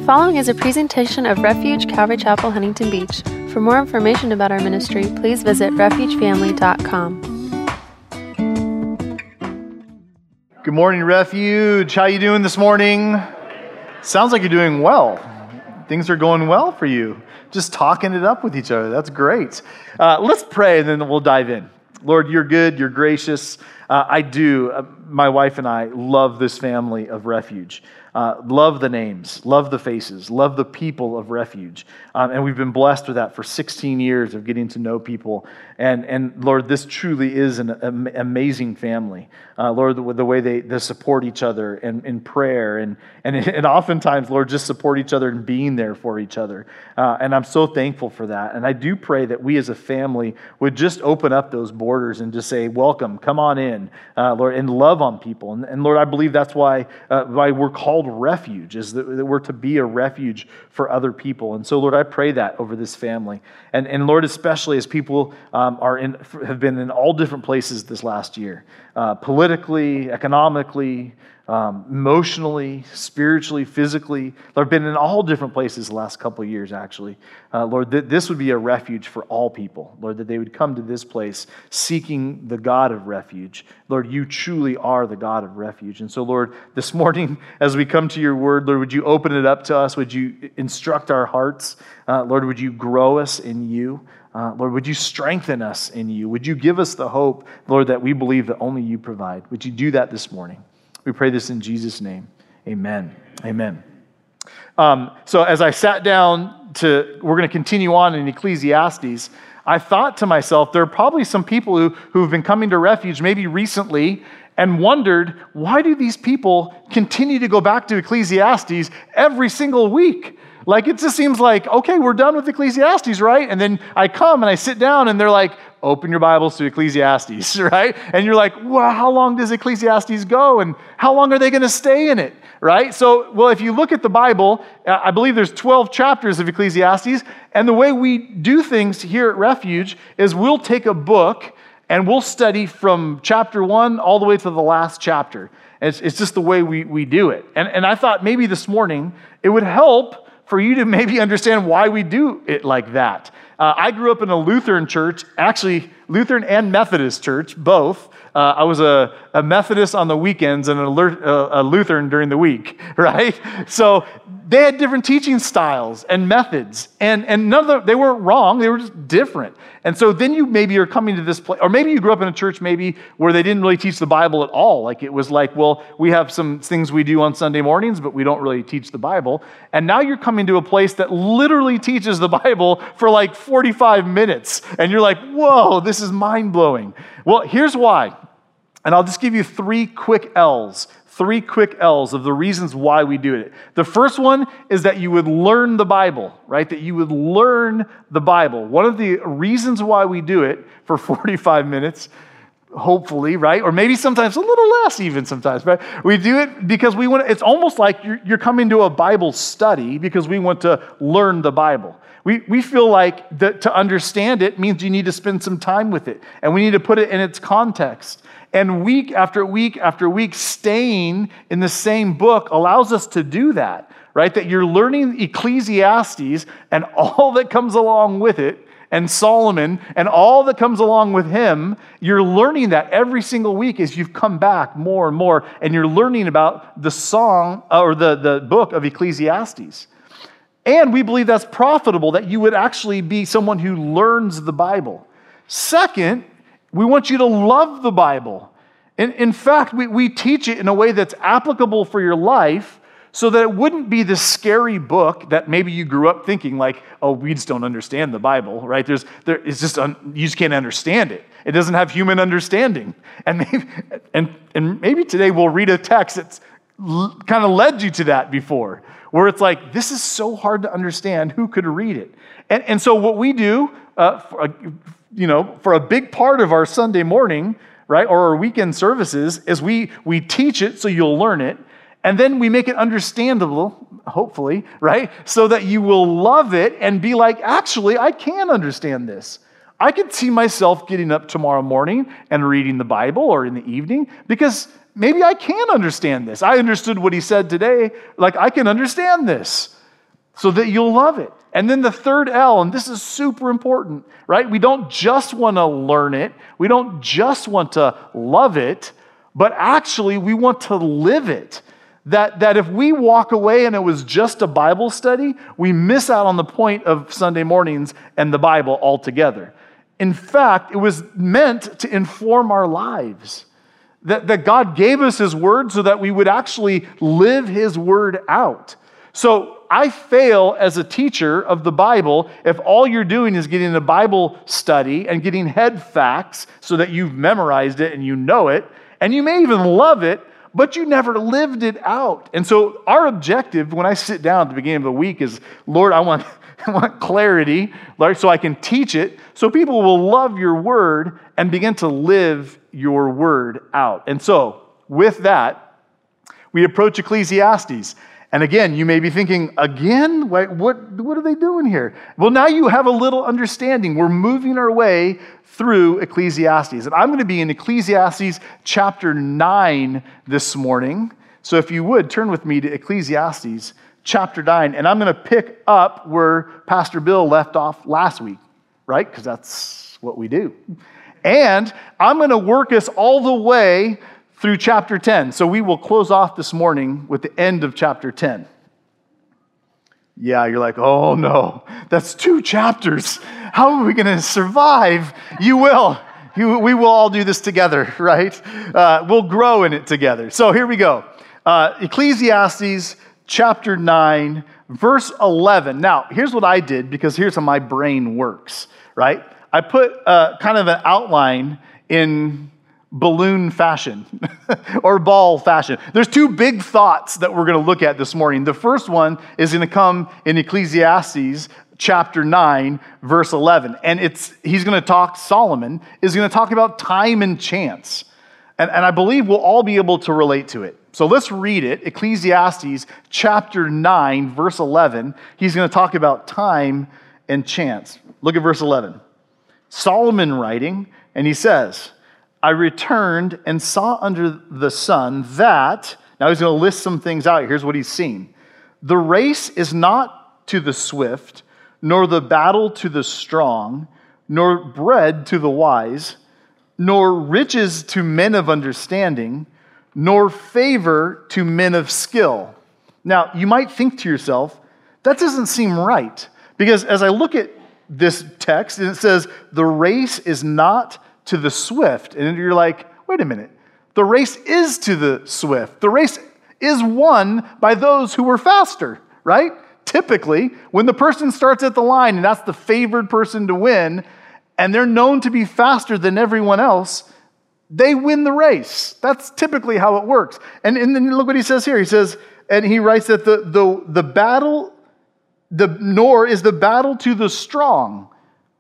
following is a presentation of Refuge Calvary Chapel, Huntington Beach. For more information about our ministry, please visit refugefamily.com. Good morning, Refuge. How you doing this morning? Sounds like you're doing well. Things are going well for you. Just talking it up with each other. That's great. Let's pray, and then we'll dive in. Lord, you're good. You're gracious. My wife and I love this family of Refuge. Love the names, love the faces, love the people of Refuge. And we've been blessed with that for 16 years of getting to know people. And Lord, this truly is an amazing family. Lord, the way they support each other in prayer and oftentimes, Lord, just support each other and being there for each other. And I'm so thankful for that. And I do pray that we as a family would just open up those borders and just say, welcome, come on in, Lord, and love on people. And Lord, I believe that's why we're called Refuge, is that we're to be a refuge for other people. And so, Lord, I pray that over this family. And Lord, especially as people have been in all different places this last year, politically, economically, emotionally, spiritually, physically. They've been in all different places the last couple of years, actually. Lord, this would be a refuge for all people. Lord, that they would come to this place seeking the God of refuge. Lord, you truly are the God of refuge. And so, Lord, this morning, as we come to your word, Lord, would you open it up to us? Would you instruct our hearts? Lord, would you grow us in you? Lord, would you strengthen us in you? Would you give us the hope, Lord, that we believe that only you provide? Would you do that this morning? We pray this in Jesus' name. Amen. Amen. So as I sat down we're going to continue on in Ecclesiastes, I thought to myself, there are probably some people who've been coming to Refuge maybe recently and wondered, why do these people continue to go back to Ecclesiastes every single week? Like, it just seems like, okay, we're done with Ecclesiastes, right? And then I come and I sit down and they're like, open your Bibles to Ecclesiastes, right? And you're like, well, how long does Ecclesiastes go? And how long are they going to stay in it, right? So, well, if you look at the Bible, I believe there's 12 chapters of Ecclesiastes. And the way we do things here at Refuge is we'll take a book and we'll study from chapter 1 all the way to the last chapter. It's just the way we do it. And I thought maybe this morning it would help for you to maybe understand why we do it like that. I grew up in a Lutheran church, actually Lutheran and Methodist church, both. I was a Methodist on the weekends and a Lutheran during the week, right? So they had different teaching styles and methods, and none of them, they weren't wrong, they were just different. And so then you maybe are coming to this place, or maybe you grew up in a church maybe where they didn't really teach the Bible at all. Like it was like, well, we have some things we do on Sunday mornings, but we don't really teach the Bible. And now you're coming to a place that literally teaches the Bible for like 45 minutes. And you're like, whoa, this is mind-blowing. Well, here's why. And I'll just give you three quick L's of the reasons why we do it. The first one is that you would learn the Bible, right? That you would learn the Bible. One of the reasons why we do it for 45 minutes, hopefully, right? Or maybe sometimes a little less even sometimes, right? We do it because we want, it's almost like you're coming to a Bible study because we want to learn the Bible. We feel like that to understand it means you need to spend some time with it, and we need to put it in its context. And week after week after week, staying in the same book allows us to do that, right? That you're learning Ecclesiastes and all that comes along with it, and Solomon and all that comes along with him. You're learning that every single week as you've come back more and more, and you're learning about the song or the book of Ecclesiastes. And we believe that's profitable, that you would actually be someone who learns the Bible. Second, we want you to love the Bible. In fact, we teach it in a way that's applicable for your life so that it wouldn't be this scary book that maybe you grew up thinking like, oh, we just don't understand the Bible, right? You just can't understand it. It doesn't have human understanding. And maybe today we'll read a text that's kind of led you to that before, where it's like, this is so hard to understand. Who could read it? And so what we do, for a big part of our Sunday morning, right, or our weekend services, is we teach it so you'll learn it, and then we make it understandable, hopefully, right, so that you will love it and be like, actually, I can understand this. I could see myself getting up tomorrow morning and reading the Bible or in the evening because maybe I can understand this. I understood what he said today. Like, I can understand this. so that you'll love it. And then the third L, and this is super important, right? We don't just want to learn it. We don't just want to love it, but actually we want to live it. That if we walk away and it was just a Bible study, we miss out on the point of Sunday mornings and the Bible altogether. In fact, it was meant to inform our lives. That God gave us His Word so that we would actually live His Word out. So I fail as a teacher of the Bible if all you're doing is getting a Bible study and getting head facts so that you've memorized it and you know it, and you may even love it, but you never lived it out. And so our objective when I sit down at the beginning of the week is, Lord, I want clarity, Lord, so I can teach it, so people will love your word and begin to live your word out. And so with that, we approach Ecclesiastes. And again, you may be thinking, again? What are they doing here? Well, now you have a little understanding. We're moving our way through Ecclesiastes. And I'm going to be in Ecclesiastes chapter 9 this morning. So if you would, turn with me to Ecclesiastes chapter 9. And I'm going to pick up where Pastor Bill left off last week, right? Because that's what we do. And I'm going to work us all the way through chapter 10. So we will close off this morning with the end of chapter 10. Yeah, you're like, oh no, that's 2 chapters. How are we going to survive? You will. We will all do this together, right? We'll grow in it together. So here we go. Ecclesiastes chapter 9, verse 11. Now, here's what I did, because here's how my brain works, right? I put kind of an outline in balloon fashion or ball fashion. There's 2 big thoughts that we're going to look at this morning. The first one is going to come in Ecclesiastes chapter 9, verse 11. And he's going to talk, Solomon is going to talk about time and chance. And I believe we'll all be able to relate to it. So let's read it. Ecclesiastes chapter 9, verse 11. He's going to talk about time and chance. Look at verse 11. Solomon writing, and he says, I returned and saw under the sun that, now he's going to list some things out. Here's what he's seen. The race is not to the swift, nor the battle to the strong, nor bread to the wise, nor riches to men of understanding, nor favor to men of skill. Now, you might think to yourself, that doesn't seem right. Because as I look at this text, and it says, the race is not to the swift. And you're like, wait a minute. The race is to the swift. The race is won by those who were faster, right? Typically, when the person starts at the line, and that's the favored person to win, and they're known to be faster than everyone else, they win the race. That's typically how it works. And then look what he says here. He says, and he writes that the battle, nor is the battle to the strong.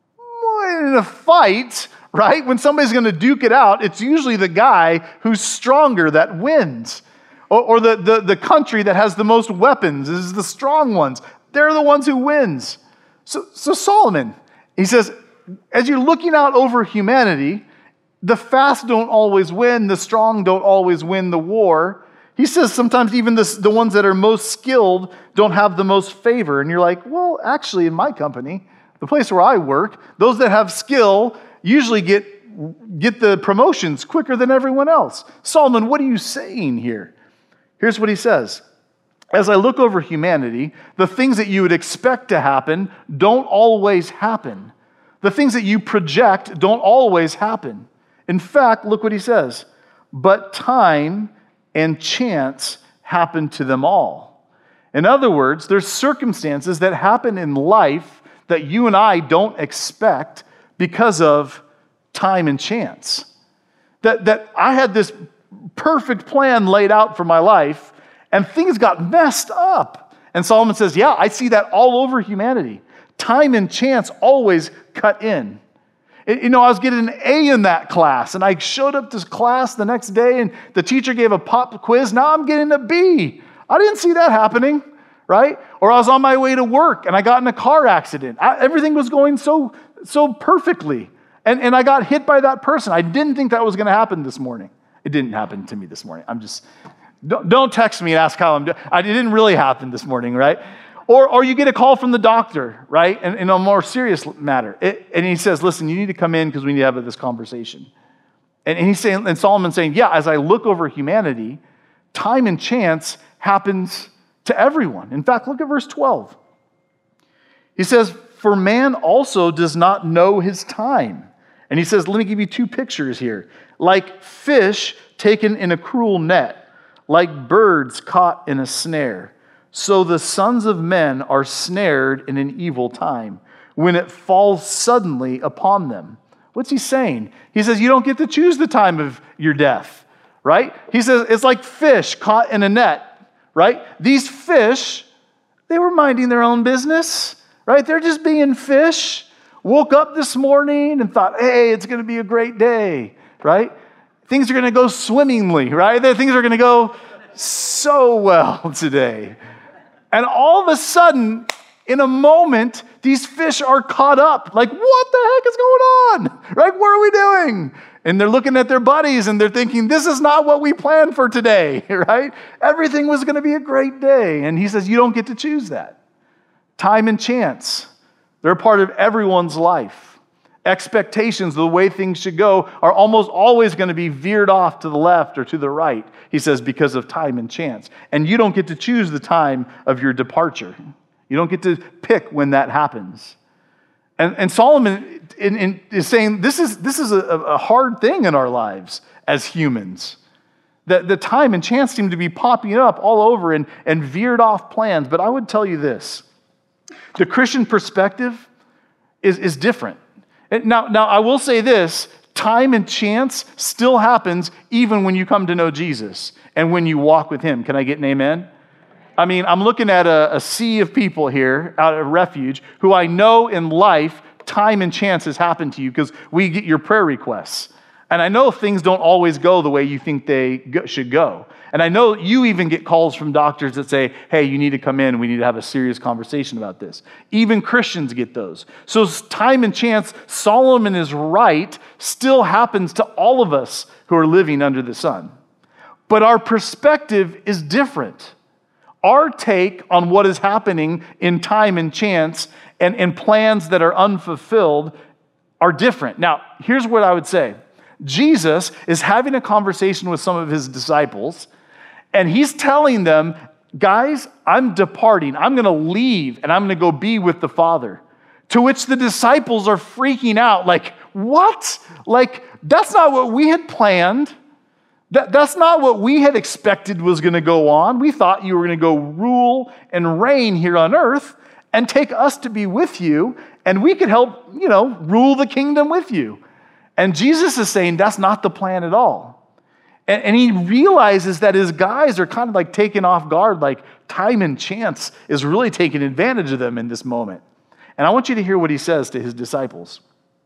In a fight, right? When somebody's going to duke it out, it's usually the guy who's stronger that wins. Or the country that has the most weapons is the strong ones. They're the ones who wins. So Solomon, he says, as you're looking out over humanity, the fast don't always win, the strong don't always win the war. He says sometimes even the ones that are most skilled don't have the most favor. And you're like, well, actually in my company, the place where I work, those that have skill usually get the promotions quicker than everyone else. Solomon, what are you saying here? Here's what he says. As I look over humanity, the things that you would expect to happen don't always happen. The things that you project don't always happen. In fact, look what he says. But time and chance happen to them all. In other words, there's circumstances that happen in life that you and I don't expect because of time and chance. That I had this perfect plan laid out for my life, and things got messed up. And Solomon says, yeah, I see that all over humanity. Time and chance always cut in. You know, I was getting an A in that class, and I showed up to class the next day, and the teacher gave a pop quiz. Now I'm getting a B. I didn't see that happening, right? Or I was on my way to work, and I got in a car accident. Everything was going so perfectly, and I got hit by that person. I didn't think that was going to happen this morning. It didn't happen to me this morning. Don't text me and ask how I'm doing. It didn't really happen this morning, right? Or you get a call from the doctor, right? And in a more serious matter. And he says, listen, you need to come in because we need to have this conversation. And he's saying, and Solomon's saying, yeah, as I look over humanity, time and chance happens to everyone. In fact, look at verse 12. He says, for man also does not know his time. And he says, let me give you two pictures here. Like fish taken in a cruel net, like birds caught in a snare. So the sons of men are snared in an evil time, when it falls suddenly upon them. What's he saying? He says, you don't get to choose the time of your death, right? He says, it's like fish caught in a net, right? These fish, they were minding their own business, right? They're just being fish. Woke up this morning and thought, hey, it's going to be a great day, right? Things are going to go swimmingly, right? Things are going to go so well today. And all of a sudden, in a moment, these fish are caught up. Like, what the heck is going on? Right? What are we doing? And they're looking at their buddies and they're thinking, this is not what we planned for today, right? Everything was going to be a great day. And he says, you don't get to choose that. Time and chance, they're a part of everyone's life. Expectations, the way things should go, are almost always going to be veered off to the left or to the right, he says, because of time and chance. And you don't get to choose the time of your departure. You don't get to pick when that happens. And Solomon is saying this is a hard thing in our lives as humans. The time and chance seem to be popping up all over and veered off plans. But I would tell you this. The Christian perspective is different. Now, I will say this. Time and chance still happens even when you come to know Jesus and when you walk with him. Can I get an amen? I mean, I'm looking at a sea of people here out of Refuge who I know in life, time and chance has happened to you because we get your prayer requests. And I know things don't always go the way you think they should go. And I know you even get calls from doctors that say, hey, you need to come in. We need to have a serious conversation about this. Even Christians get those. So time and chance, Solomon is right, still happens to all of us who are living under the sun. But our perspective is different. Our take on what is happening in time and chance and plans that are unfulfilled are different. Now, here's what I would say. Jesus is having a conversation with some of his disciples, and he's telling them, guys, I'm departing. I'm going to leave, and I'm going to go be with the Father. To which the disciples are freaking out, like, what? Like, that's not what we had planned. That's not what we had expected was going to go on. We thought you were going to go rule and reign here on earth and take us to be with you, and we could help, rule the kingdom with you. And Jesus is saying that's not the plan at all. And he realizes that his guys are kind of like taken off guard, like time and chance is really taking advantage of them in this moment. And I want you to hear what he says to his disciples.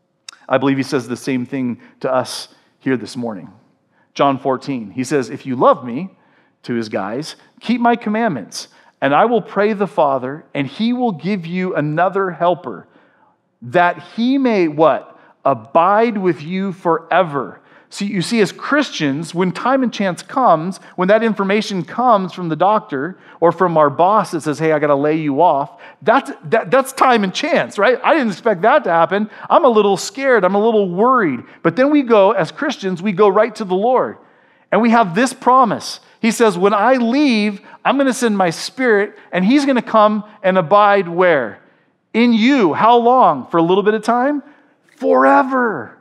I believe he says the same thing to us here this morning. John 14, he says, if you love me, to his guys, keep my commandments, and I will pray the Father, and he will give you another helper, that he may, what? Abide with you forever. See, you see, as Christians, when time and chance comes, when that information comes from the doctor or from our boss that says, hey, I got to lay you off, that's time and chance, right? I didn't expect that to happen. I'm a little scared. I'm a little worried. But then we go, as Christians, we go right to the Lord. And we have this promise. He says, when I leave, I'm going to send my Spirit, and he's going to come and abide where? In you. How long? For a little bit of time? Forever.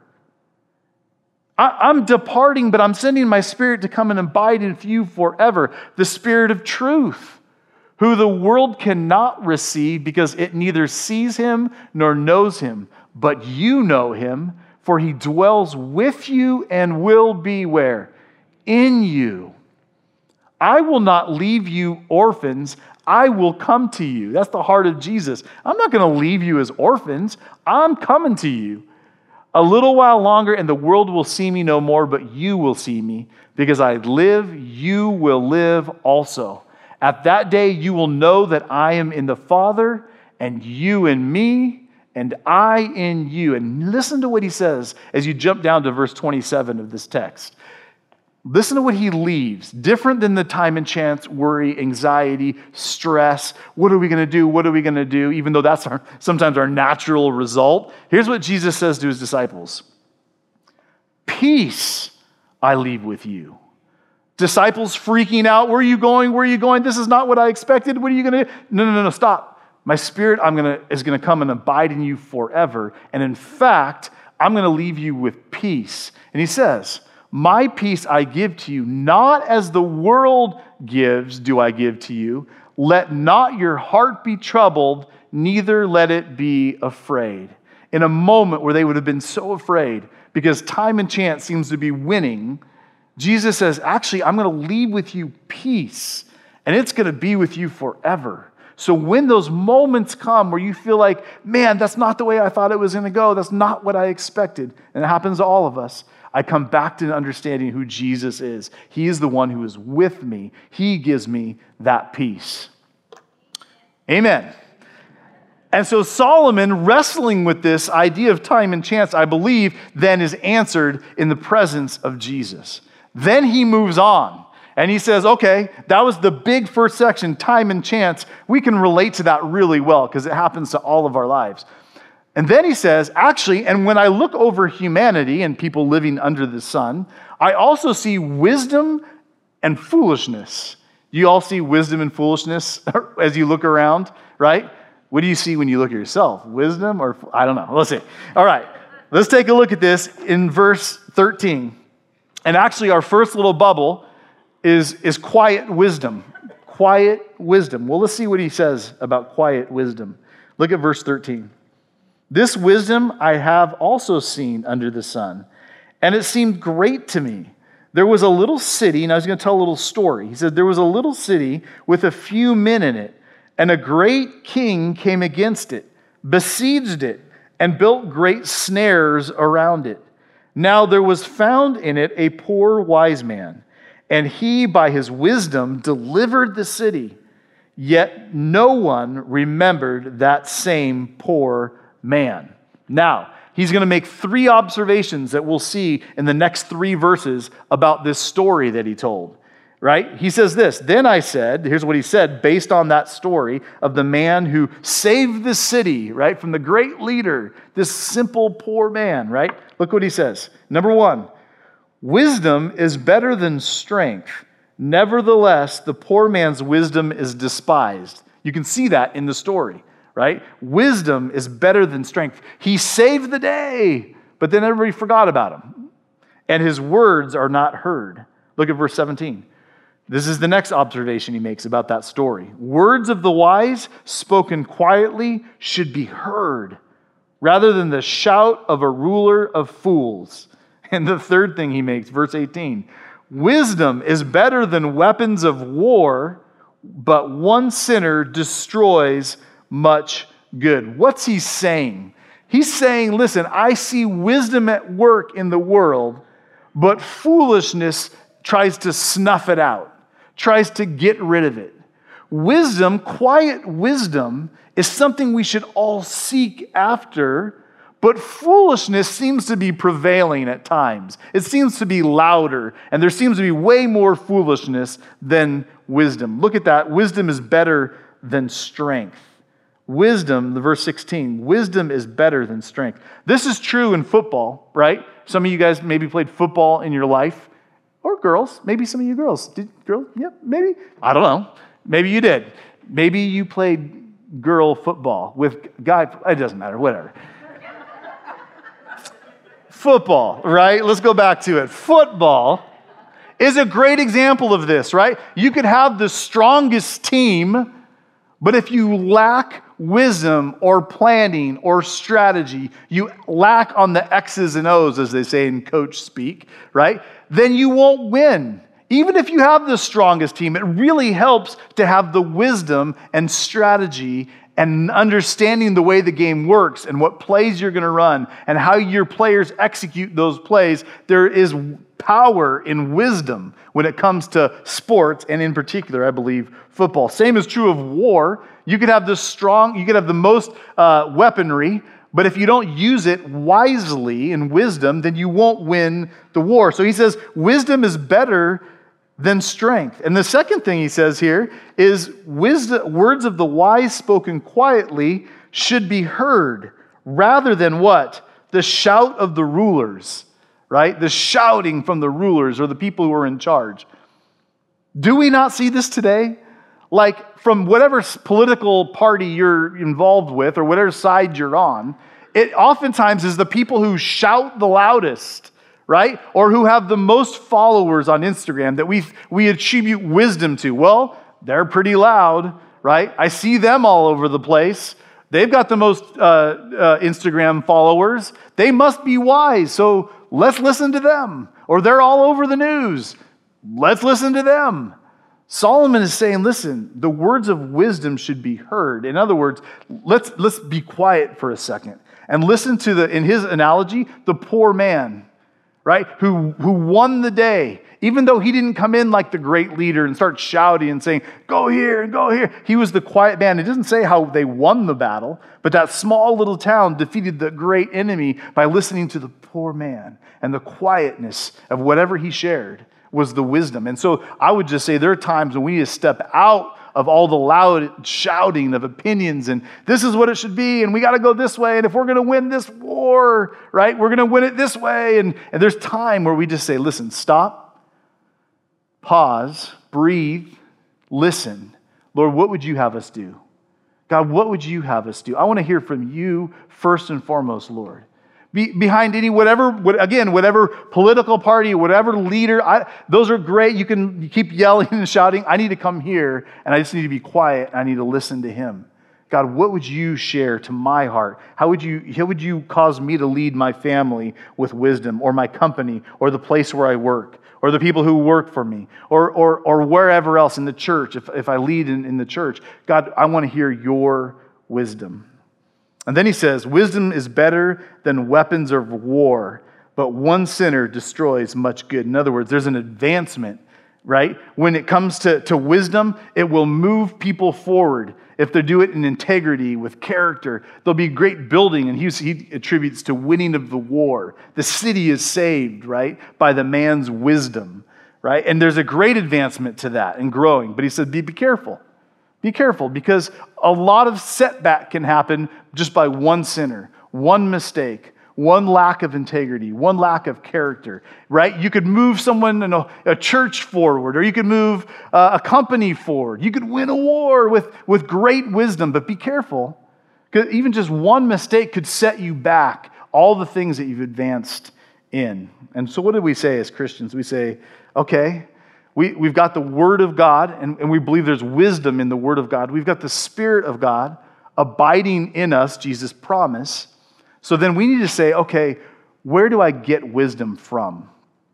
I'm departing, but I'm sending my Spirit to come and abide in you forever. The Spirit of truth, who the world cannot receive because it neither sees him nor knows him. But you know him, for he dwells with you and will be where? In you. I will not leave you orphans. I will come to you. That's the heart of Jesus. I'm not going to leave you as orphans. I'm coming to you. A little while longer, and the world will see me no more, but you will see me. Because I live, you will live also. At that day, you will know that I am in the Father, and you in me, and I in you. And listen to what he says as you jump down to verse 27 of this text. Listen to what he leaves. Different than the time and chance, worry, anxiety, stress. What are we going to do? What are we going to do? Even though that's sometimes our natural result. Here's what Jesus says to his disciples. Peace I leave with you. Disciples freaking out. Where are you going? Where are you going? This is not what I expected. What are you going to do? No, stop. My Spirit is going to come and abide in you forever. And in fact, I'm going to leave you with peace. And he says, my peace I give to you, not as the world gives do I give to you. Let not your heart be troubled, neither let it be afraid. In a moment where they would have been so afraid because time and chance seems to be winning, Jesus says, actually, I'm going to leave with you peace, and it's going to be with you forever. So when those moments come where you feel like, man, that's not the way I thought it was going to go, that's not what I expected, and it happens to all of us, I come back to understanding who Jesus is. He is the one who is with me. He gives me that peace. Amen. And so Solomon, wrestling with this idea of time and chance, I believe, then is answered in the presence of Jesus. Then he moves on. And he says, okay, that was the big first section, time and chance. We can relate to that really well because it happens to all of our lives. And then he says, actually, and when I look over humanity and people living under the sun, I also see wisdom and foolishness. You all see wisdom and foolishness as you look around, right? What do you see when you look at yourself? Wisdom or, I don't know. Let's see. All right, let's take a look at this in verse 13. And actually, our first little bubble is quiet wisdom. Quiet wisdom. Well, let's see what he says about quiet wisdom. Look at verse 13. This wisdom I have also seen under the sun, and it seemed great to me. There was a little city, and I was going to tell a little story. He said, there was a little city with a few men in it, and a great king came against it, besieged it, and built great snares around it. Now there was found in it a poor wise man, and he by his wisdom delivered the city. Yet no one remembered that same poor man. Now, he's going to make three observations that we'll see in the next three verses about this story that he told, right? He says this, then I said, here's what he said based on that story of the man who saved the city, right, from the great leader, this simple poor man, right? Look what he says. Number one, wisdom is better than strength. Nevertheless, the poor man's wisdom is despised. You can see that in the story. Right? Wisdom is better than strength. He saved the day, but then everybody forgot about him. And his words are not heard. Look at verse 17. This is the next observation he makes about that story. Words of the wise, spoken quietly, should be heard, rather than the shout of a ruler of fools. And the third thing he makes, verse 18. Wisdom is better than weapons of war, but one sinner destroys much good. What's he saying? He's saying, listen, I see wisdom at work in the world, but foolishness tries to snuff it out, tries to get rid of it. Wisdom, quiet wisdom, is something we should all seek after, but foolishness seems to be prevailing at times. It seems to be louder, and there seems to be way more foolishness than wisdom. Look at that. Wisdom is better than strength. Wisdom, the verse 16, wisdom is better than strength. This is true in football, right? Some of you guys maybe played football in your life, or girls. Maybe some of you girls. Did girls? Yeah, maybe. I don't know. Maybe you did. Maybe you played girl football with guy. It doesn't matter. Whatever. Football, right? Let's go back to it. Football is a great example of this, right? You could have the strongest team, but if you lack wisdom or planning or strategy, you lack on the X's and O's, as they say in coach speak, right? Then you won't win. Even if you have the strongest team, it really helps to have the wisdom and strategy and understanding the way the game works and what plays you're going to run and how your players execute those plays. There is power in wisdom when it comes to sports, and in particular, I believe, football. Same is true of war. You could have the most weaponry, But if you don't use it wisely in wisdom, then you won't win the war. So he says, wisdom is better than strength. And the second thing he says here is wisdom, words of the wise spoken quietly should be heard rather than what? The shout of the rulers, right? The shouting from the rulers or the people who are in charge. Do we not see this today? Like from whatever political party you're involved with or whatever side you're on, it oftentimes is the people who shout the loudest, right? Or who have the most followers on Instagram that we attribute wisdom to. Well, they're pretty loud, right? I see them all over the place. They've got the most Instagram followers. They must be wise, so let's listen to them. Or they're all over the news. Let's listen to them. Solomon is saying, listen, the words of wisdom should be heard. In other words, let's be quiet for a second and listen to in his analogy, the poor man, right? Who won the day. Even though he didn't come in like the great leader and start shouting and saying, go here and go here. He was the quiet man. It doesn't say how they won the battle, but that small little town defeated the great enemy by listening to the poor man, and the quietness of whatever he shared was the wisdom. And so I would just say there are times when we need to step out of all the loud shouting of opinions and this is what it should be and we got to go this way and if we're going to win this war, right, we're going to win it this way. And there's time where we just say, listen, stop, pause, breathe, listen. Lord, what would you have us do? God, what would you have us do? I want to hear from you first and foremost, Lord. Behind whatever political party, whatever leader, those are great. You keep yelling and shouting. I need to come here, and I just need to be quiet. I need to listen to him. God, what would you share to my heart? How would you cause me to lead my family with wisdom, or my company, or the place where I work, or the people who work for me, or wherever else in the church, if I lead in the church? God, I want to hear your wisdom. And then he says, wisdom is better than weapons of war, but one sinner destroys much good. In other words, there's an advancement, right? When it comes to wisdom, it will move people forward. If they do it in integrity, with character, there'll be great building. And he attributes to winning of the war. The city is saved, right, by the man's wisdom, right? And there's a great advancement to that and growing. But he said, be careful. Be careful, because a lot of setback can happen just by one sinner, one mistake, one lack of integrity, one lack of character, right? You could move someone in a church forward, or you could move a company forward. You could win a war with great wisdom, but be careful, because even just one mistake could set you back all the things that you've advanced in. And so what do we say as Christians? We say, okay, we've got the Word of God, and we believe there's wisdom in the Word of God. We've got the Spirit of God abiding in us, Jesus' promise. So then we need to say, okay, where do I get wisdom from?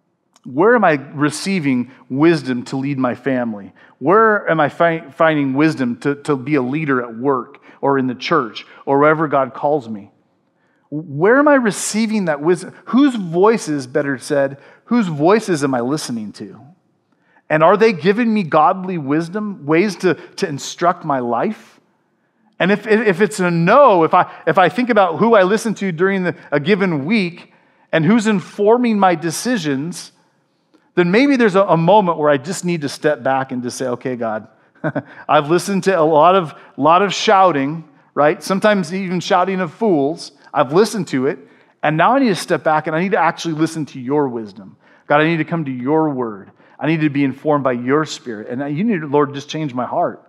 Where am I receiving wisdom to lead my family? Where am I finding wisdom to be a leader at work or in the church or wherever God calls me? Where am I receiving that wisdom? Whose voices, better said, whose voices am I listening to? And are they giving me godly wisdom, ways to instruct my life? And if it's a no, if I think about who I listen to during a given week and who's informing my decisions, then maybe there's a moment where I just need to step back and just say, okay, God, I've listened to a lot of shouting, right? Sometimes even shouting of fools. I've listened to it, and now I need to step back and I need to actually listen to your wisdom. God, I need to come to your word. I need to be informed by your Spirit. And you need, Lord, just change my heart.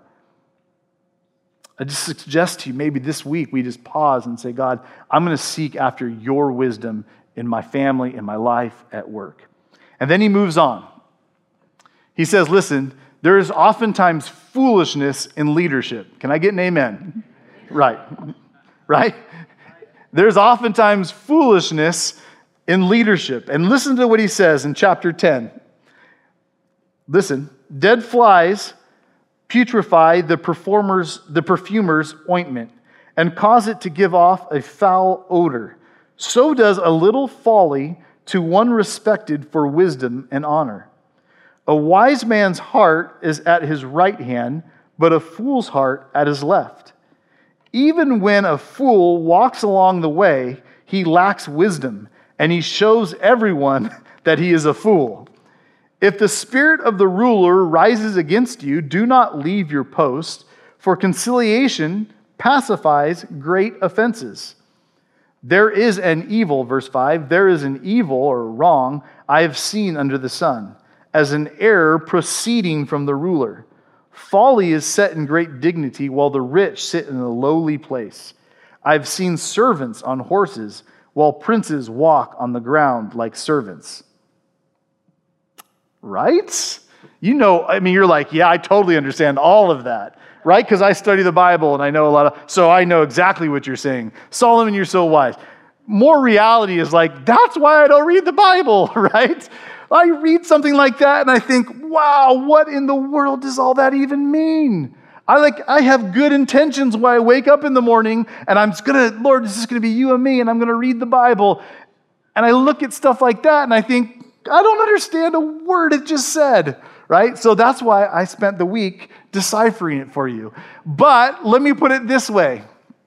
I just suggest to you, maybe this week we just pause and say, God, I'm going to seek after your wisdom in my family, in my life, at work. And then he moves on. He says, listen, there is oftentimes foolishness in leadership. Can I get an amen? Right. There's oftentimes foolishness in leadership. And listen to what he says in chapter 10. Listen, dead flies putrefy the perfumer's ointment and cause it to give off a foul odor. So does a little folly to one respected for wisdom and honor. A wise man's heart is at his right hand, but a fool's heart at his left. Even when a fool walks along the way, he lacks wisdom, and he shows everyone that he is a fool. If the spirit of the ruler rises against you, do not leave your post, for conciliation pacifies great offenses. There is an evil, verse 5, there is an evil or wrong I have seen under the sun, as an error proceeding from the ruler. Folly is set in great dignity, while the rich sit in a lowly place. I've seen servants on horses, while princes walk on the ground like servants. Right? You're like, yeah, I totally understand all of that. Right? Because I study the Bible and I know so I know exactly what you're saying. Solomon, you're so wise. More reality is like, that's why I don't read the Bible, right? I read something like that and I think, wow, what in the world does all that even mean? I have good intentions when I wake up in the morning and Lord, this is going to be you and me and I'm going to read the Bible. And I look at stuff like that and I think, I don't understand a word it just said, right? So that's why I spent the week deciphering it for you. But let me put it this way.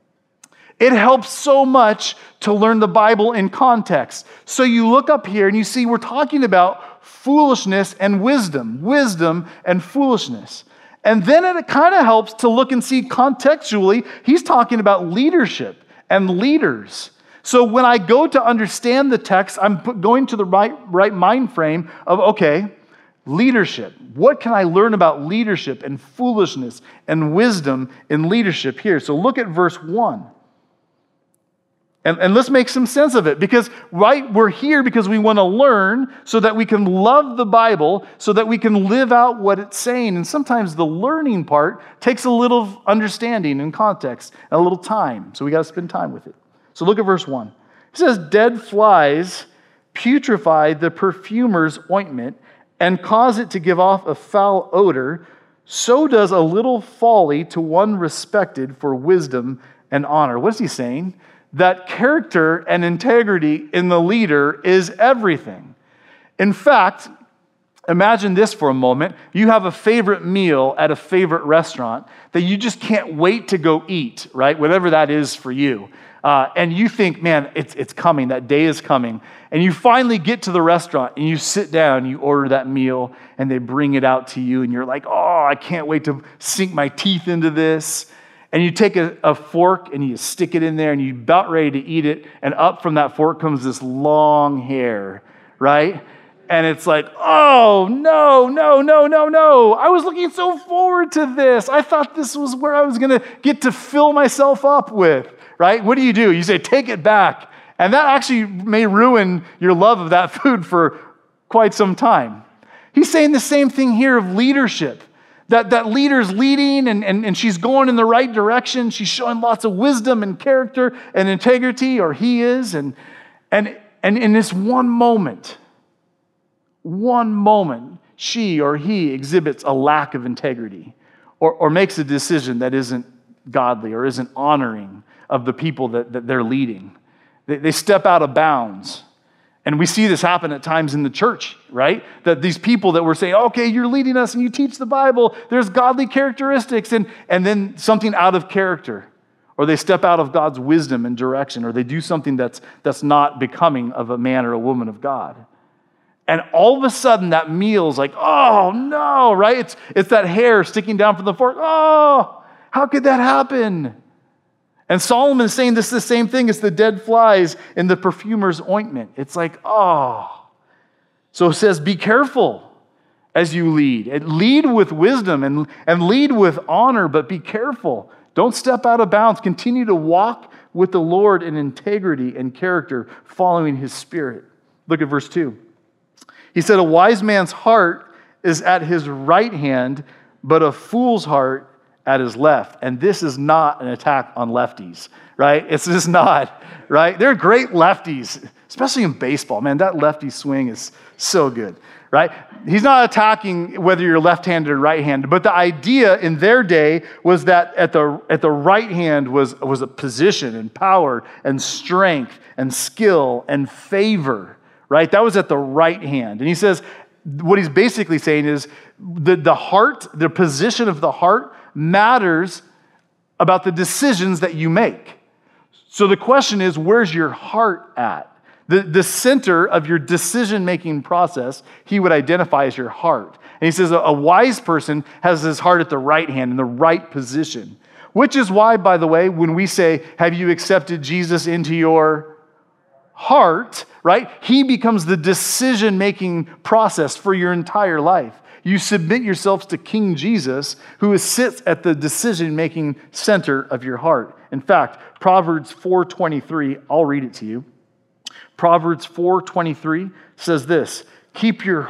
It helps so much to learn the Bible in context. So you look up here and you see we're talking about foolishness and wisdom and foolishness. And then it kind of helps to look and see contextually, he's talking about leadership and leaders. So when I go to understand the text, I'm going to the right mind frame of, okay, leadership. What can I learn about leadership and foolishness and wisdom in leadership here? So look at verse 1. And let's make some sense of it, because we're here because we want to learn so that we can love the Bible, so that we can live out what it's saying. And sometimes the learning part takes a little understanding and context and a little time. So we got to spend time with it. So look at verse 1. It says, dead flies putrefy the perfumer's ointment and cause it to give off a foul odor. So does a little folly to one respected for wisdom and honor. What is he saying? That character and integrity in the leader is everything. In fact, imagine this for a moment. You have a favorite meal at a favorite restaurant that you just can't wait to go eat, right? Whatever that is for you. And you think, man, it's coming. That day is coming. And you finally get to the restaurant and you sit down, you order that meal, and they bring it out to you. And you're like, oh, I can't wait to sink my teeth into this. And you take a fork and you stick it in there and you're about ready to eat it. And up from that fork comes this long hair, right? And it's like, oh, no. I was looking so forward to this. I thought this was where I was going to get to fill myself up with, right? What do? You say, take it back. And that actually may ruin your love of that food for quite some time. He's saying the same thing here of leadership. That leader's leading and she's going in the right direction. She's showing lots of wisdom and character and integrity, or he is. And in this one moment, she or he exhibits a lack of integrity or makes a decision that isn't godly or isn't honoring of the people that they're leading. They step out of bounds. And we see this happen at times in the church, right? That these people that were saying, okay, you're leading us and you teach the Bible, there's godly characteristics, and then something out of character. Or they step out of God's wisdom and direction, or they do something that's not becoming of a man or a woman of God. And all of a sudden that meal's like, oh no, right? It's that hair sticking down from the fork. Oh, how could that happen? And Solomon is saying this is the same thing as the dead flies in the perfumer's ointment. It's like, oh. So it says, be careful as you lead. And lead with wisdom and lead with honor, but be careful. Don't step out of bounds. Continue to walk with the Lord in integrity and character, following his spirit. Look at verse 2. He said, a wise man's heart is at his right hand, but a fool's heart at his left. And this is not an attack on lefties, right? It's just not, right? They're great lefties, especially in baseball. Man, that lefty swing is so good, right? He's not attacking whether you're left-handed or right-handed, but the idea in their day was that at the right hand was a position and power and strength and skill and favor, right? That was at the right hand. And he says, what he's basically saying is the heart, the position of the heart matters about the decisions that you make. So the question is, where's your heart at? The center of your decision-making process, he would identify as your heart. And he says a wise person has his heart at the right hand, in the right position. Which is why, by the way, when we say, have you accepted Jesus into your heart, right? He becomes the decision-making process for your entire life. You submit yourselves to King Jesus, who sits at the decision-making center of your heart. In fact, Proverbs 4:23, I'll read it to you. Proverbs 4:23 says this, keep your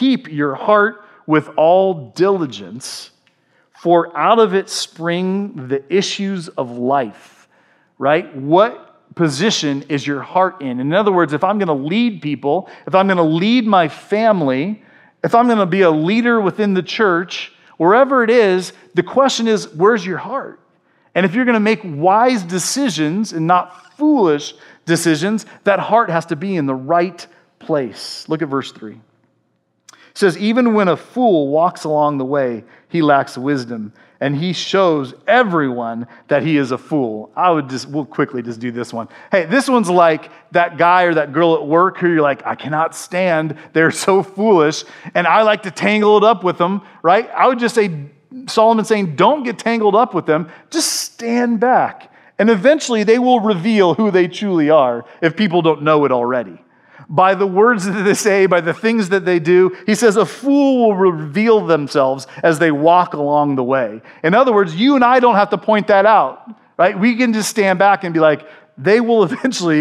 heart with all diligence, for out of it spring the issues of life, right? What position is your heart in? In other words, if I'm going to lead people, if I'm going to lead my family, if I'm going to be a leader within the church, wherever it is, the question is, where's your heart? And if you're going to make wise decisions and not foolish decisions, that heart has to be in the right place. Look at verse 3. It says, even when a fool walks along the way, he lacks wisdom, and he shows everyone that he is a fool. We'll quickly just do this one. Hey, this one's like that guy or that girl at work who you're like, I cannot stand. They're so foolish, and I like to tangle it up with them, right? I would just say, Solomon's saying, don't get tangled up with them. Just stand back. And eventually they will reveal who they truly are if people don't know it already. By the words that they say, by the things that they do, he says a fool will reveal themselves as they walk along the way. In other words, you and I don't have to point that out, right? We can just stand back and be like, they will eventually,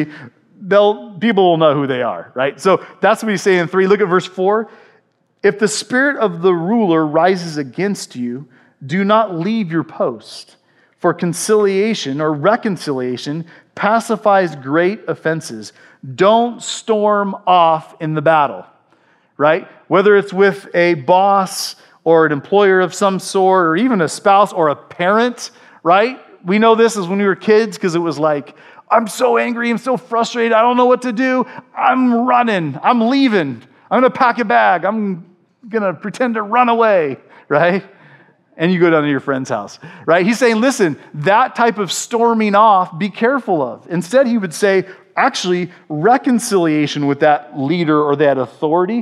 people will know who they are, right? So that's what he's saying in 3. Look at verse 4. If the spirit of the ruler rises against you, do not leave your post. For conciliation or reconciliation pacifies great offenses. Don't storm off in the battle, right? Whether it's with a boss or an employer of some sort, or even a spouse or a parent, right? We know this as when we were kids because it was like, I'm so angry, I'm so frustrated, I don't know what to do. I'm running, I'm leaving, I'm going to pack a bag, I'm going to pretend to run away, right? And you go down to your friend's house, right? He's saying, listen, that type of storming off, be careful of. Instead, he would say, actually, reconciliation with that leader or that authority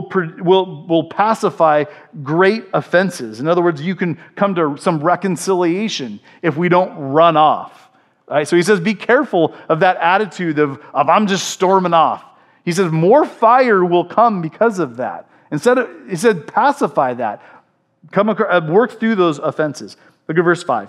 will pacify great offenses. In other words, you can come to some reconciliation if we don't run off, right? So he says, be careful of that attitude of I'm just storming off. He says, more fire will come because of that. He said, pacify that. Work through those offenses. Look at verse 5.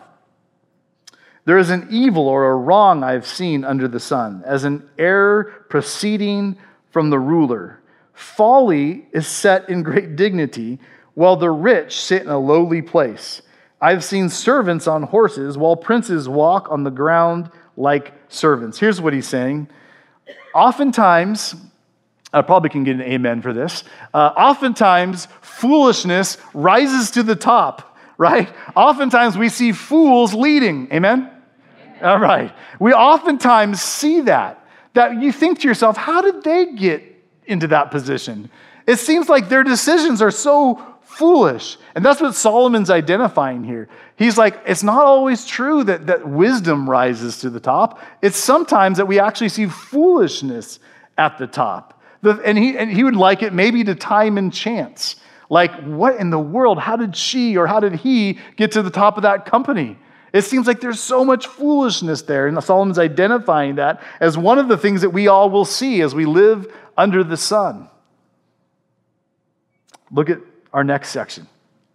There is an evil or a wrong I have seen under the sun, as an error proceeding from the ruler. Folly is set in great dignity, while the rich sit in a lowly place. I have seen servants on horses, while princes walk on the ground like servants. Here's what he's saying. Oftentimes, I probably can get an amen for this. Oftentimes, foolishness rises to the top, right? Oftentimes, we see fools leading. Amen? All right. We oftentimes see that you think to yourself, how did they get into that position? It seems like their decisions are so foolish. And that's what Solomon's identifying here. He's like, it's not always true that wisdom rises to the top. It's sometimes that we actually see foolishness at the top. And he would like it maybe to time and chance. Like, what in the world? How did she or how did he get to the top of that company? It seems like there's so much foolishness there. And Solomon's identifying that as one of the things that we all will see as we live under the sun. Look at our next section.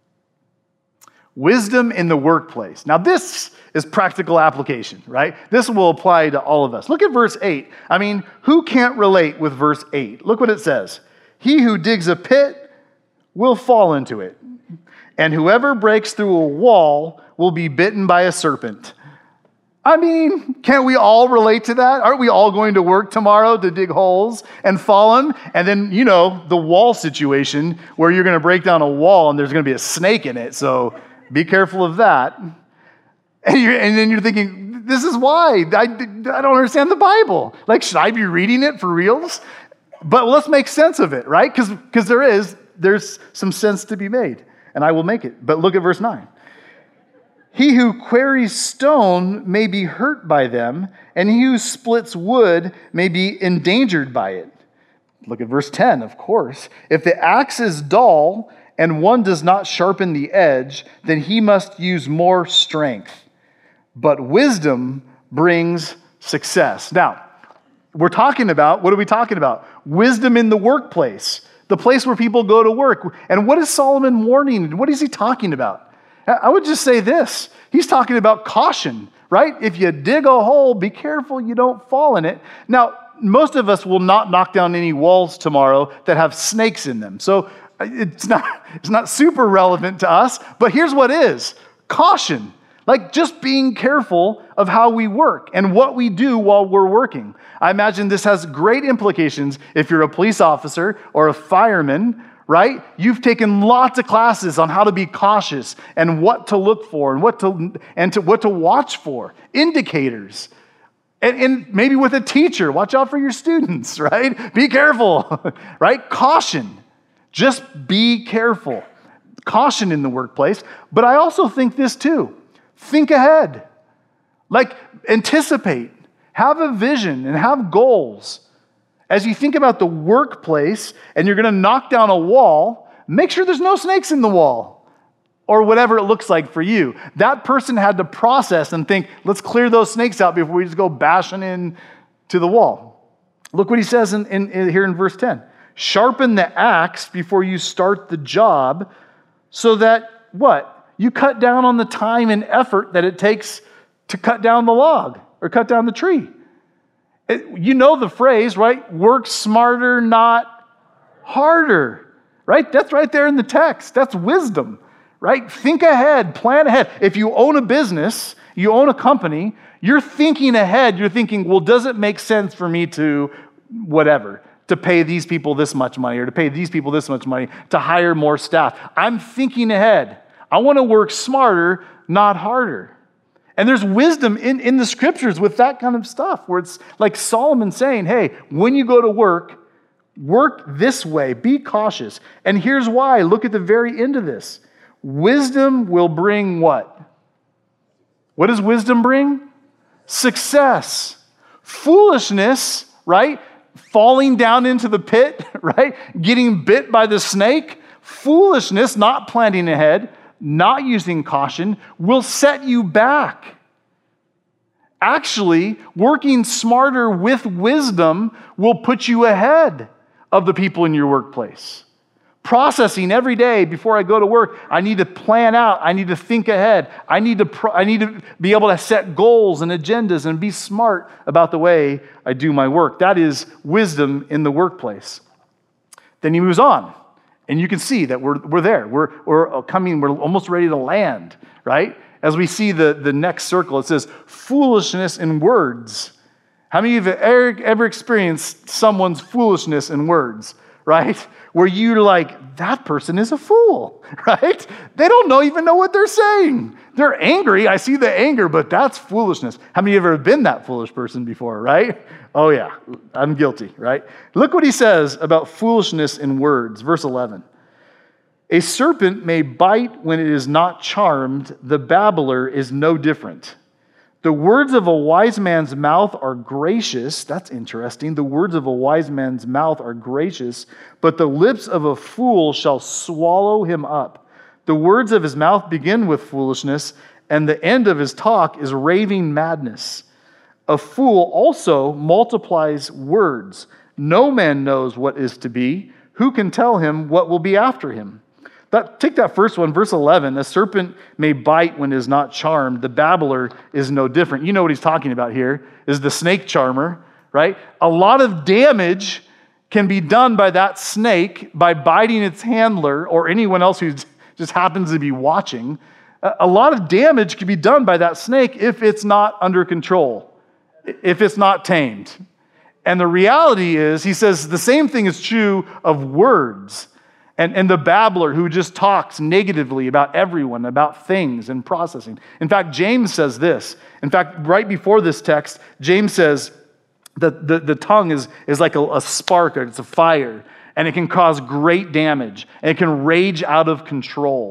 Wisdom in the workplace. Now, this is practical application, right? This will apply to all of us. Look at verse 8. I mean, who can't relate with verse 8? Look what it says. He who digs a pit will fall into it, and whoever breaks through a wall will be bitten by a serpent. I mean, can't we all relate to that? Aren't we all going to work tomorrow to dig holes and fall in? And then, the wall situation where you're going to break down a wall and there's going to be a snake in it, so be careful of that. And then you're thinking, this is why. I don't understand the Bible. Like, should I be reading it for reals? But let's make sense of it, right? Because there's some sense to be made. And I will make it. But look at verse 9. He who quarries stone may be hurt by them, and he who splits wood may be endangered by it. Look at verse 10, of course. If the axe is dull and one does not sharpen the edge, then he must use more strength. But wisdom brings success. Now, what are we talking about? Wisdom in the workplace, the place where people go to work. And what is Solomon warning? What is he talking about? I would just say this. He's talking about caution, right? If you dig a hole, be careful you don't fall in it. Now, most of us will not knock down any walls tomorrow that have snakes in them. So it's not super relevant to us, but here's what is. Caution. Like just being careful of how we work and what we do while we're working. I imagine this has great implications if you're a police officer or a fireman, right? You've taken lots of classes on how to be cautious and what to look for and what to watch for, indicators. And maybe with a teacher, watch out for your students, right? Be careful, right? Caution. Just be careful. Caution in the workplace. But I also think this too. Think ahead. Like anticipate. Have a vision and have goals. As you think about the workplace and you're going to knock down a wall, make sure there's no snakes in the wall or whatever it looks like for you. That person had to process and think, let's clear those snakes out before we just go bashing into the wall. Look what he says here in verse 10. Sharpen the axe before you start the job so that what? You cut down on the time and effort that it takes to cut down the log or cut down the tree. You know the phrase, right? Work smarter, not harder, right? That's right there in the text. That's wisdom, right? Think ahead, plan ahead. If you own a business, you own a company, you're thinking ahead. You're thinking, well, does it make sense for me to whatever, to pay these people this much money or to pay these people this much money, to hire more staff? I'm thinking ahead. I want to work smarter, not harder. And there's wisdom in the scriptures with that kind of stuff, where it's like Solomon saying, hey, when you go to work this way, be cautious. And here's why. Look at the very end of this. Wisdom will bring what? What does wisdom bring? Success. Foolishness, right? Falling down into the pit, right? Getting bit by the snake. Foolishness, not planning ahead, not using caution, will set you back. Actually, working smarter with wisdom will put you ahead of the people in your workplace. Processing every day before I go to work, I need to plan out, I need to think ahead, I need to be able to set goals and agendas and be smart about the way I do my work. That is wisdom in the workplace. Then he moves on. And you can see that we're there. We're coming, we're almost ready to land, right? As we see the next circle, it says, foolishness in words. How many of you have ever experienced someone's foolishness in words, right? Where you're like, that person is a fool, right? They don't even know what they're saying. They're angry. I see the anger, but that's foolishness. How many of you have ever been that foolish person before, right? Oh yeah, I'm guilty, right? Look what he says about foolishness in words. Verse 11. A serpent may bite when it is not charmed. The babbler is no different. The words of a wise man's mouth are gracious. That's interesting. The words of a wise man's mouth are gracious, but the lips of a fool shall swallow him up. The words of his mouth begin with foolishness, and the end of his talk is raving madness. A fool also multiplies words. No man knows what is to be. Who can tell him what will be after him? Take that first one, verse 11. A serpent may bite when it is not charmed. The babbler is no different. You know what he's talking about here is the snake charmer, right? A lot of damage can be done by that snake by biting its handler or anyone else who just happens to be watching. A lot of damage can be done by that snake if it's not under control, if it's not tamed. And the reality is, he says the same thing is true of words. And the babbler who just talks negatively about everyone, about things and processing. In fact, James says this. In fact, right before this text, James says that the tongue is like a spark, or it's a fire, and it can cause great damage, and it can rage out of control.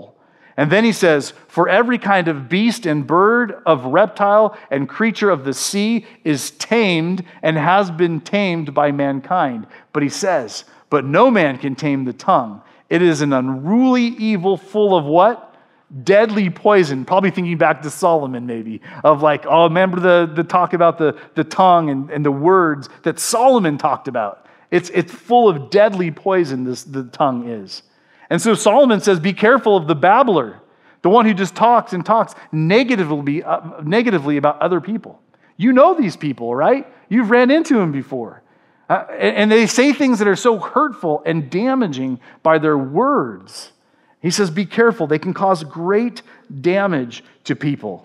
And then he says, for every kind of beast and bird, of reptile and creature of the sea is tamed and has been tamed by mankind. But he says, but no man can tame the tongue. It is an unruly evil full of what? Deadly poison. Probably thinking back to Solomon maybe, of like, oh, remember the talk about the tongue and the words that Solomon talked about. It's full of deadly poison, the tongue is. And so Solomon says, be careful of the babbler, the one who just talks and talks negatively about other people. You know these people, right? You've ran into them before. And they say things that are so hurtful and damaging by their words. He says, be careful. They can cause great damage to people.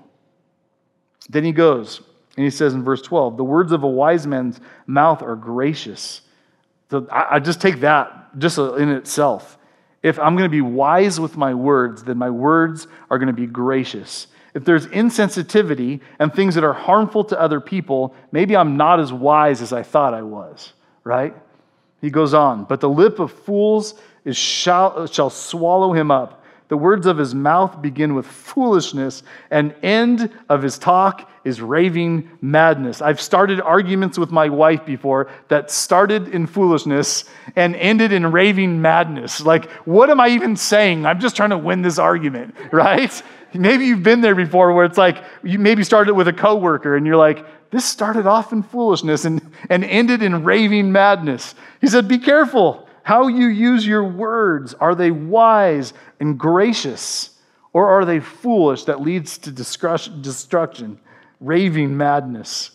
Then he goes, and he says in verse 12, the words of a wise man's mouth are gracious. So I just take that just in itself. If I'm going to be wise with my words, then my words are going to be gracious. If there's insensitivity and things that are harmful to other people, maybe I'm not as wise as I thought I was, right? He goes on, but the lip of fools shall swallow him up. The words of his mouth begin with foolishness, and end of his talk is raving madness. I've started arguments with my wife before that started in foolishness and ended in raving madness. Like, what am I even saying? I'm just trying to win this argument, right? Maybe you've been there before where it's like, you maybe started with a coworker and you're like, this started off in foolishness and ended in raving madness. He said, be careful how you use your words. Are they wise and gracious, or are they foolish that leads to destruction, raving madness?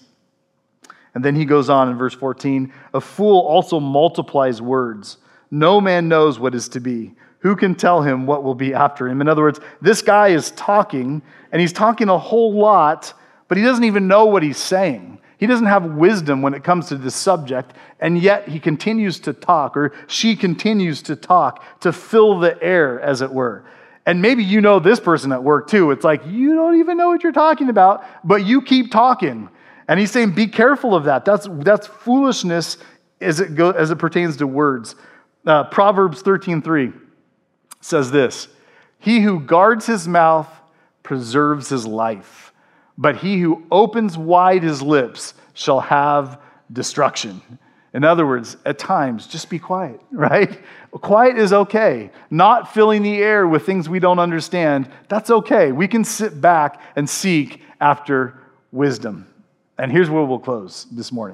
And then he goes on in verse 14, a fool also multiplies words. No man knows what is to be. Who can tell him what will be after him? In other words, this guy is talking, and he's talking a whole lot, but he doesn't even know what he's saying. He doesn't have wisdom when it comes to this subject, and yet he continues to talk, or she continues to talk to fill the air, as it were. And maybe you know this person at work too. It's like, you don't even know what you're talking about, but you keep talking. And he's saying, be careful of that. That's foolishness as it pertains to words. Proverbs 13:3 says this, he who guards his mouth preserves his life, but he who opens wide his lips shall have destruction. In other words, at times, just be quiet, right? Quiet is okay. Not filling the air with things we don't understand, that's okay. We can sit back and seek after wisdom. And here's where we'll close this morning.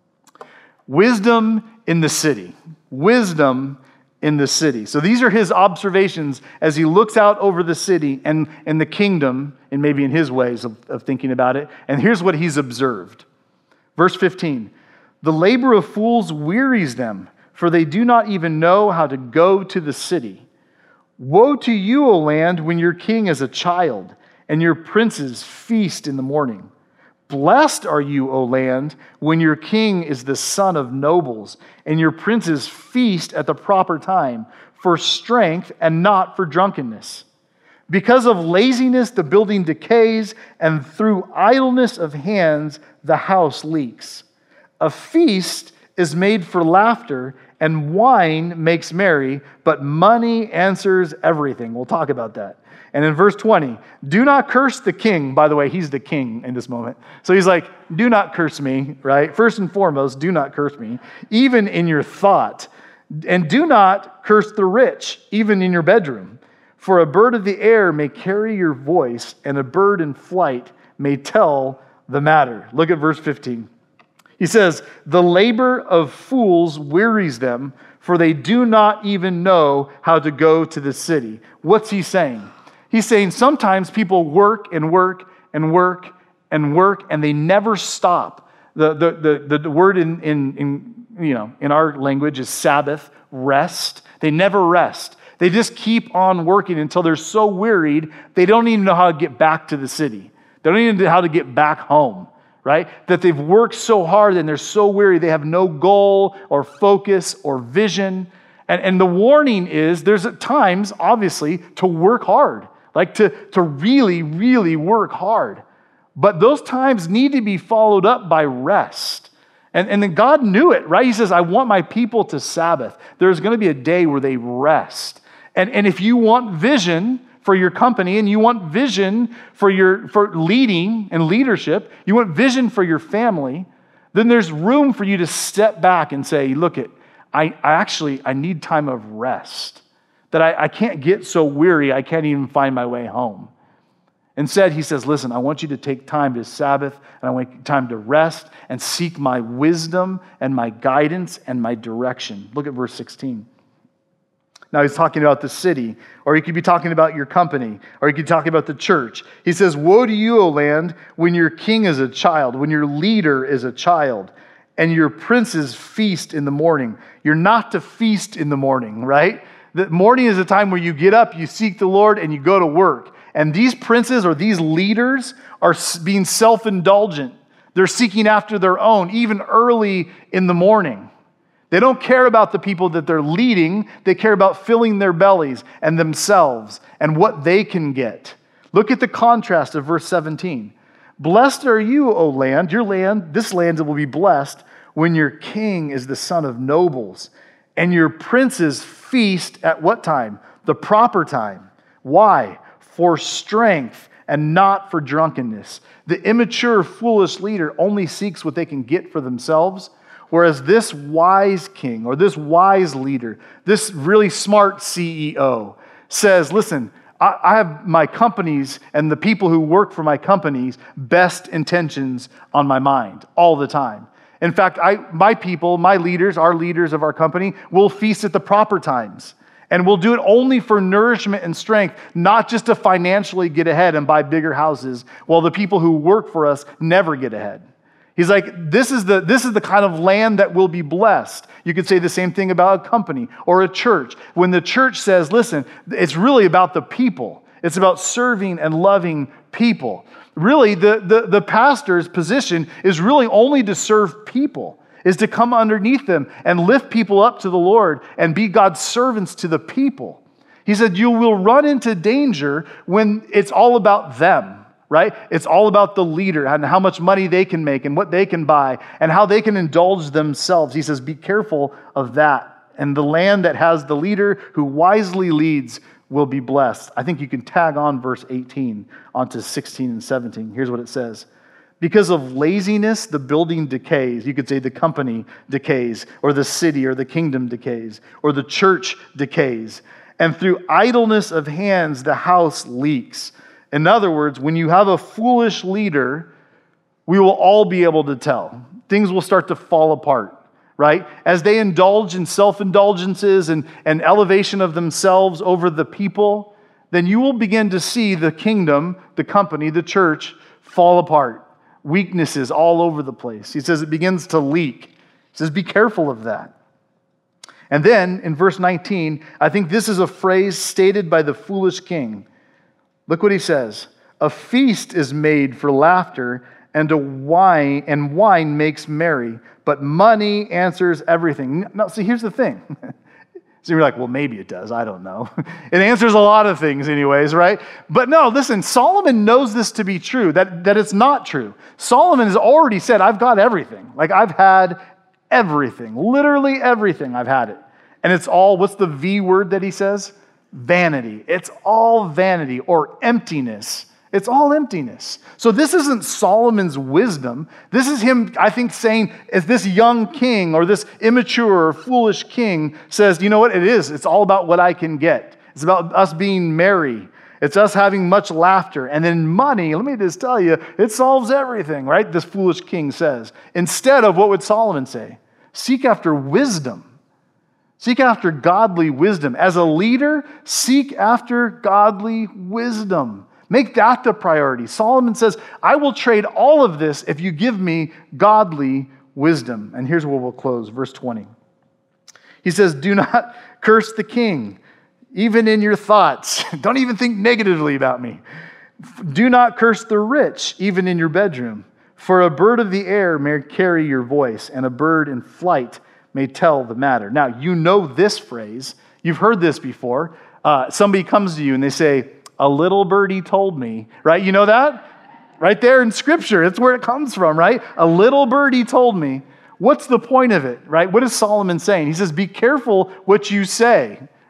Wisdom in the city. Wisdom in the city. So these are his observations as he looks out over the city and the kingdom, and maybe in his ways of thinking about it. And here's what he's observed. Verse 15, the labor of fools wearies them, for they do not even know how to go to the city. Woe to you, O land, when your king is a child, and your princes feast in the morning. Blessed are you, O land, when your king is the son of nobles, and your princes feast at the proper time, for strength and not for drunkenness. Because of laziness, the building decays, and through idleness of hands, the house leaks. A feast is made for laughter, and wine makes merry, but money answers everything. We'll talk about that. And in verse 20, do not curse the king. By the way, he's the king in this moment. So he's like, do not curse me, right? First and foremost, do not curse me, even in your thought. And do not curse the rich, even in your bedroom. For a bird of the air may carry your voice, and a bird in flight may tell the matter. Look at verse 15. He says, the labor of fools wearies them, for they do not even know how to go to the city. What's he saying? He's saying sometimes people work and work and work and work, and they never stop. The word in our language is Sabbath, rest. They never rest. They just keep on working until they're so wearied they don't even know how to get back to the city. They don't even know how to get back home, right? That they've worked so hard and they're so weary they have no goal or focus or vision. And the warning is there's at times, obviously, to work hard. Like to really, really work hard. But those times need to be followed up by rest. And then God knew it, right? He says, I want my people to Sabbath. There's going to be a day where they rest. And if you want vision for your company and you want vision for leading and leadership, you want vision for your family, then there's room for you to step back and say, look, I need time of rest, that I can't get so weary I can't even find my way home. Instead, he says, listen, I want you to take time to Sabbath, and I want time to rest and seek my wisdom and my guidance and my direction. Look at verse 16. Now he's talking about the city, or he could be talking about your company, or he could be talking about the church. He says, woe to you, O land, when your king is a child, when your leader is a child, and your princes feast in the morning. You're not to feast in the morning, right? The morning is a time where you get up, you seek the Lord, and you go to work. And these princes or these leaders are being self-indulgent. They're seeking after their own, even early in the morning. They don't care about the people that they're leading. They care about filling their bellies and themselves and what they can get. Look at the contrast of verse 17. Blessed are you, O land, your land, this land will be blessed when your king is the son of nobles and your princes feast at what time? The proper time. Why? For strength and not for drunkenness. The immature, foolish leader only seeks what they can get for themselves, whereas this wise king or this wise leader, this really smart CEO says, listen, I have my companies and the people who work for my companies' best intentions on my mind all the time. In fact, my people, my leaders, our leaders of our company will feast at the proper times. And we'll do it only for nourishment and strength, not just to financially get ahead and buy bigger houses, while the people who work for us never get ahead. He's like, this is the kind of land that will be blessed. You could say the same thing about a company or a church. When the church says, listen, it's really about the people. It's about serving and loving people. Really, the pastor's position is really only to serve people, is to come underneath them and lift people up to the Lord and be God's servants to the people. He said, you will run into danger when it's all about them, right? It's all about the leader and how much money they can make and what they can buy and how they can indulge themselves. He says, be careful of that. And the land that has the leader who wisely leads will be blessed. I think you can tag on verse 18 onto 16 and 17. Here's what it says. Because of laziness, the building decays. You could say the company decays, or the city or the kingdom decays, or the church decays. And through idleness of hands, the house leaks. In other words, when you have a foolish leader, we will all be able to tell. Things will start to fall apart, right? As they indulge in self-indulgences and elevation of themselves over the people, then you will begin to see the kingdom, the company, the church fall apart. Weaknesses all over the place. He says it begins to leak. He says, be careful of that. And then in verse 19, I think this is a phrase stated by the foolish king. Look what he says. A feast is made for laughter, and wine makes merry, but money answers everything. Now, see, here's the thing. So you're like, well, maybe it does. I don't know. It answers a lot of things anyways, right? But no, listen, Solomon knows this to be true, that it's not true. Solomon has already said, I've got everything. Like, I've had everything. Literally everything, I've had it. And it's all, what's the V word that he says? Vanity. It's all vanity or emptiness. It's all emptiness. So this isn't Solomon's wisdom. This is him, I think, saying, as this young king or this immature or foolish king says, you know what it is? It's all about what I can get. It's about us being merry. It's us having much laughter. And then money, let me just tell you, it solves everything, right? This foolish king says. Instead of, what would Solomon say? Seek after wisdom. Seek after godly wisdom. As a leader, seek after godly wisdom. Make that the priority. Solomon says, I will trade all of this if you give me godly wisdom. And here's where we'll close, verse 20. He says, do not curse the king, even in your thoughts. Don't even think negatively about me. Do not curse the rich, even in your bedroom. For a bird of the air may carry your voice, and a bird in flight may tell the matter. Now, you know this phrase. You've heard this before. Somebody comes to you and they say, a little birdie told me, right? You know that? Right there in Scripture. That's where it comes from, right? A little birdie told me. What's the point of it, right? What is Solomon saying? He says, be careful what you say,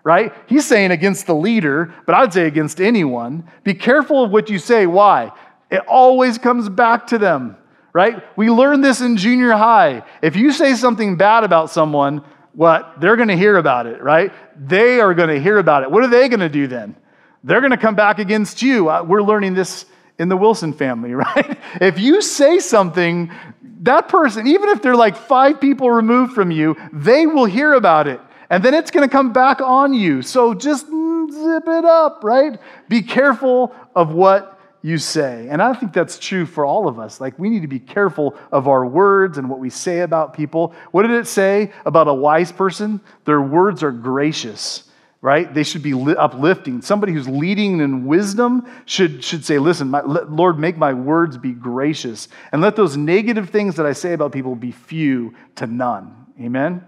right? He's saying against the leader, but I'd say against anyone. Be careful of what you say. Why? It always comes back to them, right? We learned this in junior high. If you say something bad about someone, what? They're going to hear about it, right? They are going to hear about it. What are they going to do then? They're going to come back against you. We're learning this in the Wilson family, right? If you say something, that person, even if they're like 5 people removed from you, they will hear about it. And then it's going to come back on you. So just zip it up, right? Be careful of what you say. And I think that's true for all of us. Like, we need to be careful of our words and what we say about people. What did it say about a wise person? Their words are gracious, right? They should be uplifting. Somebody who's leading in wisdom should say, listen, Lord, make my words be gracious. And let those negative things that I say about people be few to none. Amen?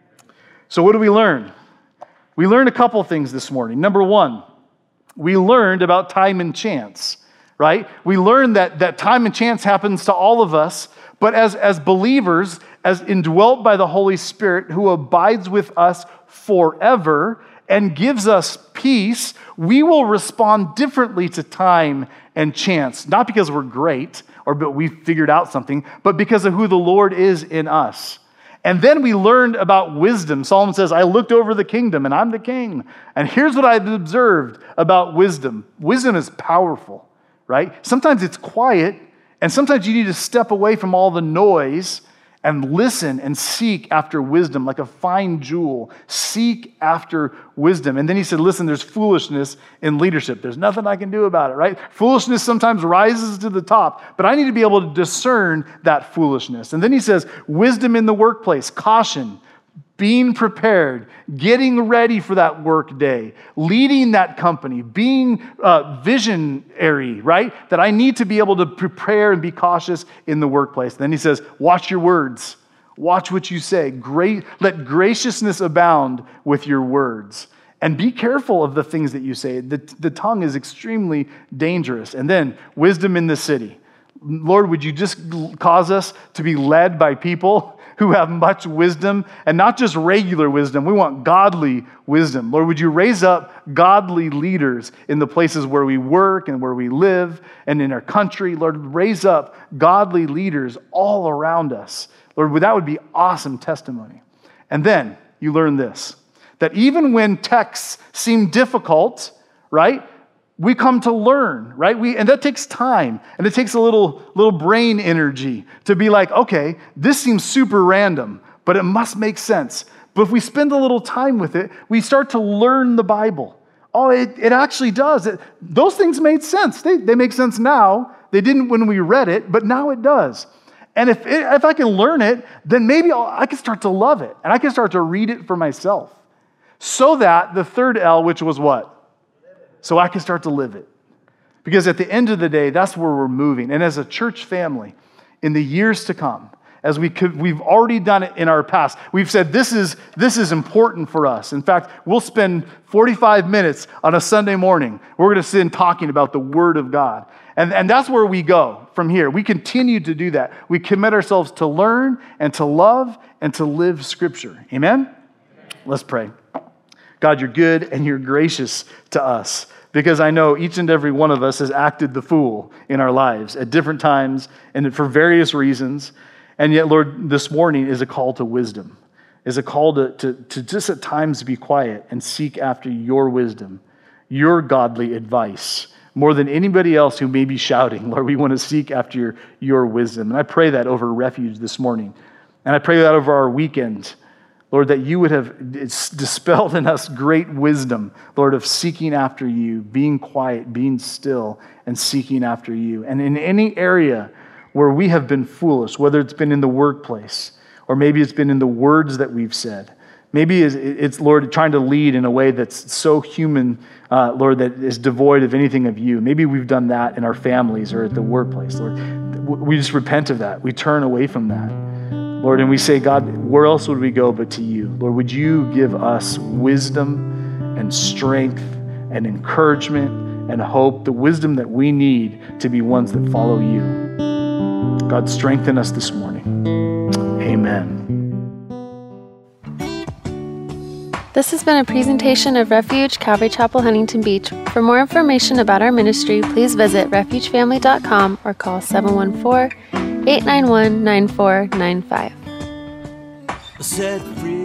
So what do we learn? We learned a couple things this morning. Number 1, we learned about time and chance. Right? We learn that time and chance happens to all of us, but as believers, as indwelt by the Holy Spirit who abides with us forever and gives us peace, we will respond differently to time and chance. Not because we're great or but we figured out something, but because of who the Lord is in us. And then we learned about wisdom. Solomon says, I looked over the kingdom and I'm the king. And here's what I've observed about wisdom. Wisdom is powerful. Right? Sometimes it's quiet, and sometimes you need to step away from all the noise and listen and seek after wisdom, like a fine jewel. Seek after wisdom. And then he said, listen, there's foolishness in leadership. There's nothing I can do about it, right? Foolishness sometimes rises to the top, but I need to be able to discern that foolishness. And then he says, wisdom in the workplace, caution, being prepared, getting ready for that work day, leading that company, being visionary, right? That I need to be able to prepare and be cautious in the workplace. Then he says, watch your words. Watch what you say. Let graciousness abound with your words. And be careful of the things that you say. The tongue is extremely dangerous. And then wisdom in the city. Lord, would you just cause us to be led by people who have much wisdom, and not just regular wisdom. We want godly wisdom. Lord, would you raise up godly leaders in the places where we work and where we live and in our country? Lord, raise up godly leaders all around us. Lord, that would be awesome testimony. And then you learn this, that even when texts seem difficult, right? We come to learn, right? And that takes time, and it takes a little brain energy to be like, okay, this seems super random, but it must make sense. But if we spend a little time with it, we start to learn the Bible. Oh, it actually does. Those things made sense. They make sense now. They didn't when we read it, but now it does. And if I can learn it, then maybe I can start to love it, and I can start to read it for myself. So that the third L, which was what? So I can start to live it. Because at the end of the day, that's where we're moving. And as a church family, in the years to come, as we've already done it in our past, we've said this is important for us. In fact, we'll spend 45 minutes on a Sunday morning. We're going to sit and talking about the Word of God. And that's where we go from here. We continue to do that. We commit ourselves to learn and to love and to live Scripture. Amen? Let's pray. God, you're good and you're gracious to us, because I know each and every one of us has acted the fool in our lives at different times and for various reasons. And yet, Lord, this morning is a call to wisdom, is a call to just at times be quiet and seek after your wisdom, your godly advice, more than anybody else who may be shouting. Lord, we want to seek after your wisdom. And I pray that over Refuge this morning. And I pray that over our weekend. Lord, that you would have dispelled in us great wisdom, Lord, of seeking after you, being quiet, being still, and seeking after you. And in any area where we have been foolish, whether it's been in the workplace, or maybe it's been in the words that we've said, maybe it's, Lord, trying to lead in a way that's so human, Lord, that is devoid of anything of you. Maybe we've done that in our families or at the workplace, Lord. We just repent of that. We turn away from that. Lord, and we say, God, where else would we go but to you? Lord, would you give us wisdom and strength and encouragement and hope, the wisdom that we need to be ones that follow you. God, strengthen us this morning. Amen. This has been a presentation of Refuge Calvary Chapel, Huntington Beach. For more information about our ministry, please visit refugefamily.com or call 714-891-9495. Set free.